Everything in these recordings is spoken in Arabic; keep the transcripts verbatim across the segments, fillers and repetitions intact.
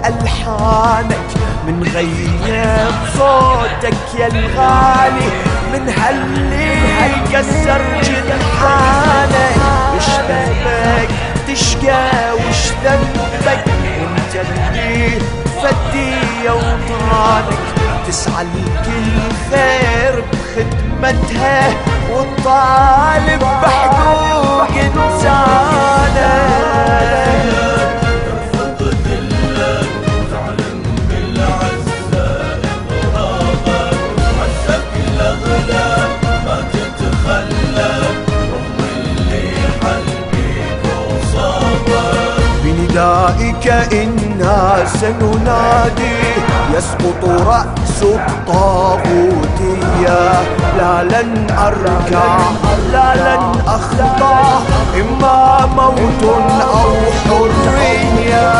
ألحانك، من غيب صوتك يا الغالي، من هاللي كسر جنحانك. وش ذنبك تشقى وش ذنبك، وانت اللي فدي اوطانك، تسعى لكل خير بخدمتها وتطالب بحقوق انسانك. بندائك إنا سننادي، يسقط رأس الطاغوتية. لا لن أركع لا لن أخضع، إما موت أو حرية.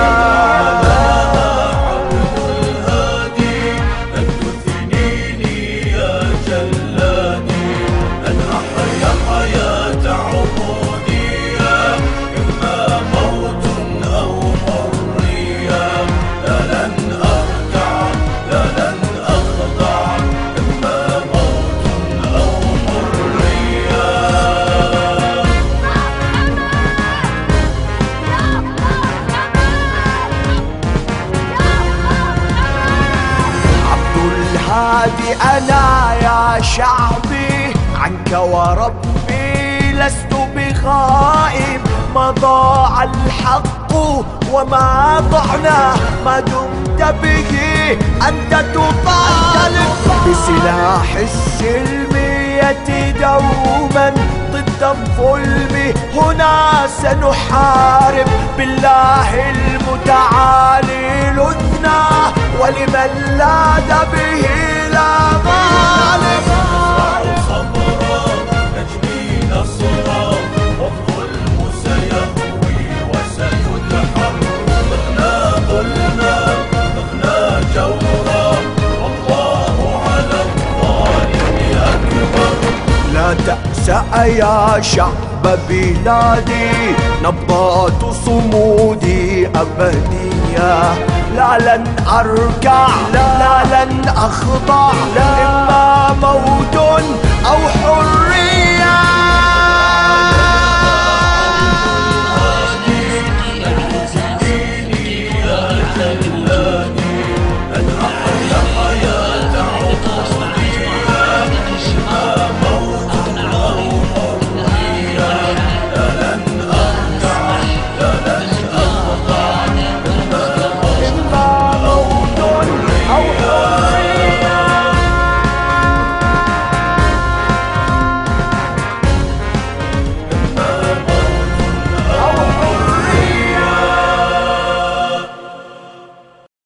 هادي أنا يا شعبي، عنك وربي لست بغائب. ما ضاع الحق وما ضعنا، ما دمت به أنت تطالب. بسلاح السلمية دوما ضد الظلم، هنا سنحارب. بالله المتعالي لذنا، ولمن لاذ به لا غالب. صبرا نجني نصرا، والظلم سيهوي وسيدحر. ذقنا ظلما ذقنا جورا، والله على الظالم أكبر. لا تأسأ يا شعب بلادي، نبضات صمودي أبدية. لا لن أركع لا لن أخضع، إما موت أو حرية.